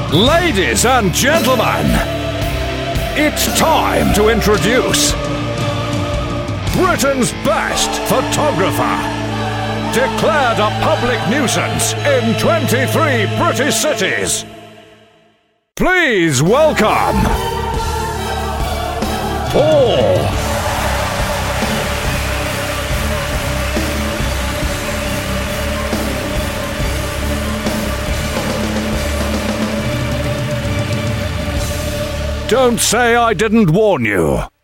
Ladies and gentlemen, it's time to introduce Britain's best photographer, declared a public nuisance in 23 British cities. Please welcome Paul. Don't say I didn't warn you.